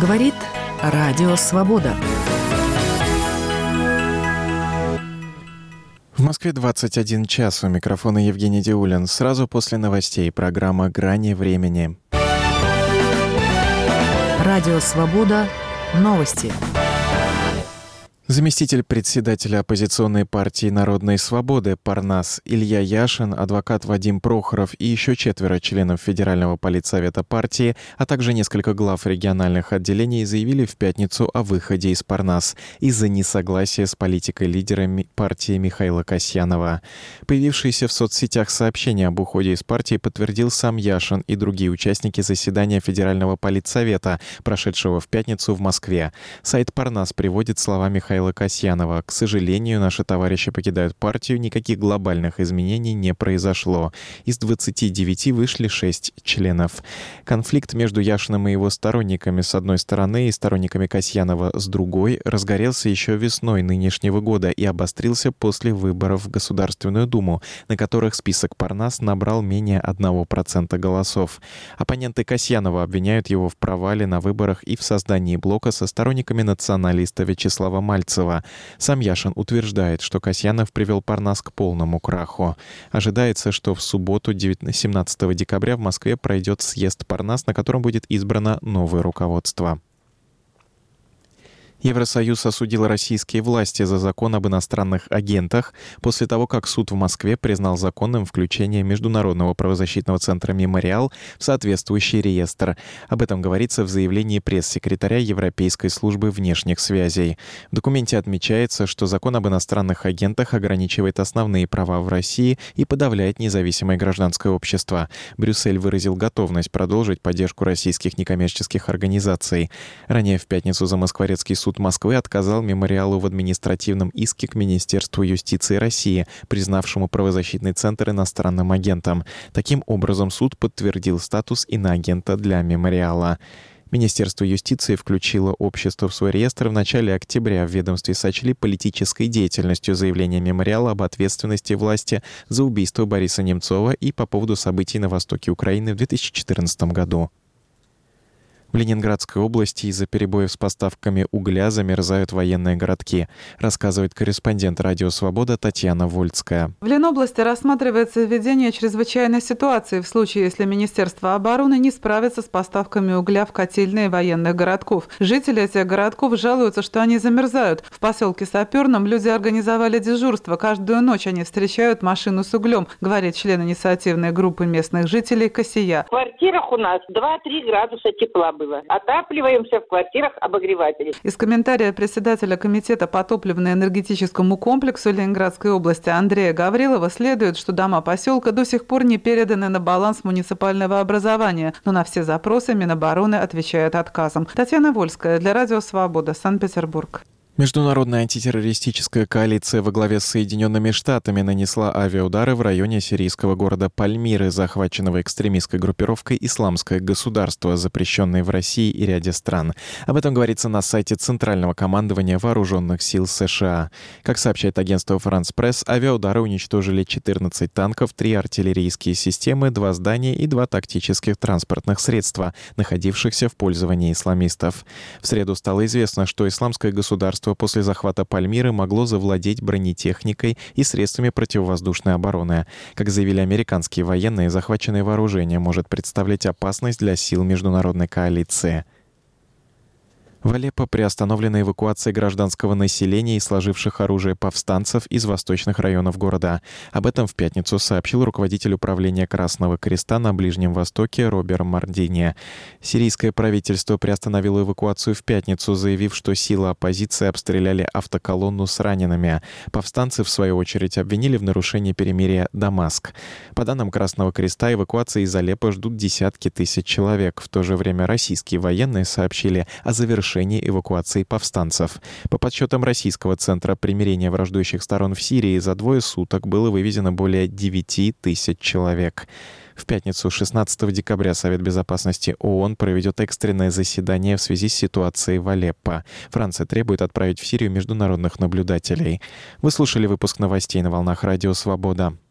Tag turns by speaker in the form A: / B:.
A: Говорит Радио Свобода.
B: В Москве 21 час. У микрофона Евгений Диулин. Сразу после новостей программа «Грани времени».
A: Радио Свобода. Новости.
B: Заместитель председателя оппозиционной партии «Народной свободы» Парнас Илья Яшин, адвокат Вадим Прохоров и еще 4 членов Федерального политсовета партии, а также несколько глав региональных отделений заявили в пятницу о выходе из Парнас из-за несогласия с политикой лидера партии Михаила Касьянова. Появившееся в соцсетях сообщение об уходе из партии подтвердил сам Яшин и другие участники заседания Федерального политсовета, прошедшего в пятницу в Москве. Сайт Парнас приводит слова Михаила Касьянова: «К сожалению, наши товарищи покидают партию, никаких глобальных изменений не произошло. Из 29 вышли 6 членов». Конфликт между Яшиным и его сторонниками с одной стороны и сторонниками Касьянова с другой разгорелся еще весной нынешнего года и обострился после выборов в Государственную Думу, на которых список Парнас набрал менее 1% голосов. Оппоненты Касьянова обвиняют его в провале на выборах и в создании блока со сторонниками националиста Вячеслава Мальцева. Сам Яшин утверждает, что Касьянов привел Парнас к полному краху. Ожидается, что в субботу, 17 декабря, в Москве пройдет съезд Парнас, на котором будет избрано новое руководство. Евросоюз осудил российские власти за закон об иностранных агентах после того, как суд в Москве признал законным включение Международного правозащитного центра «Мемориал» в соответствующий реестр. Об этом говорится в заявлении пресс-секретаря Европейской службы внешних связей. В документе отмечается, что закон об иностранных агентах ограничивает основные права в России и подавляет независимое гражданское общество. Брюссель выразил готовность продолжить поддержку российских некоммерческих организаций. Ранее в пятницу Замоскворецкий суд Москвы отказал «Мемориалу» в административном иске к Министерству юстиции России, признавшему правозащитный центр иностранным агентом. Таким образом, суд подтвердил статус иноагента для «Мемориала». Министерство юстиции включило общество в свой реестр в начале октября. В ведомстве сочли политической деятельностью заявление «Мемориала» об ответственности власти за убийство Бориса Немцова и по поводу событий на востоке Украины в 2014 году. В Ленинградской области из-за перебоев с поставками угля замерзают военные городки, рассказывает корреспондент «Радио Свобода» Татьяна Вольская.
C: В Ленобласти рассматривается введение чрезвычайной ситуации в случае, если Министерство обороны не справится с поставками угля в котельные военных городков. Жители этих городков жалуются, что они замерзают. В поселке Саперном люди организовали дежурство. Каждую ночь они встречают машину с углем, говорит член инициативной группы местных жителей Косия.
D: В квартирах у нас 2-3 градуса тепла было. Отапливаемся в квартирах обогревателей.
C: Из комментария председателя комитета по топливно-энергетическому комплексу Ленинградской области Андрея Гаврилова следует, что дома поселка до сих пор не переданы на баланс муниципального образования, но на все запросы Минобороны отвечает отказом. Татьяна Вольская для Радио Свобода, Санкт-Петербург.
B: Международная антитеррористическая коалиция во главе с Соединенными Штатами нанесла авиаудары в районе сирийского города Пальмиры, захваченного экстремистской группировкой «Исламское государство», запрещенной в России и ряде стран. Об этом говорится на сайте Центрального командования Вооруженных сил США. Как сообщает агентство France Press, авиаудары уничтожили 14 танков, 3 артиллерийские системы, 2 здания и 2 тактических транспортных средства, находившихся в пользовании исламистов. В среду стало известно, что «Исламское государство» после захвата Пальмиры могло завладеть бронетехникой и средствами противовоздушной обороны. Как заявили американские военные, захваченное вооружение может представлять опасность для сил международной коалиции. В Алеппо приостановлена эвакуация гражданского населения и сложивших оружие повстанцев из восточных районов города. Об этом в пятницу сообщил руководитель управления Красного Креста на Ближнем Востоке Робер Мардини. Сирийское правительство приостановило эвакуацию в пятницу, заявив, что силы оппозиции обстреляли автоколонну с ранеными. Повстанцы, в свою очередь, обвинили в нарушении перемирия Дамаск. По данным Красного Креста, эвакуации из Алеппо ждут десятки тысяч человек. В то же время российские военные сообщили о завершении эвакуации повстанцев. По подсчетам Российского центра примирения враждующих сторон в Сирии, за 2 суток было вывезено более 9 тысяч человек. В пятницу 16 декабря Совет безопасности ООН проведет экстренное заседание в связи с ситуацией в Алеппо. Франция требует отправить в Сирию международных наблюдателей. Вы слушали выпуск новостей на волнах Радио Свобода.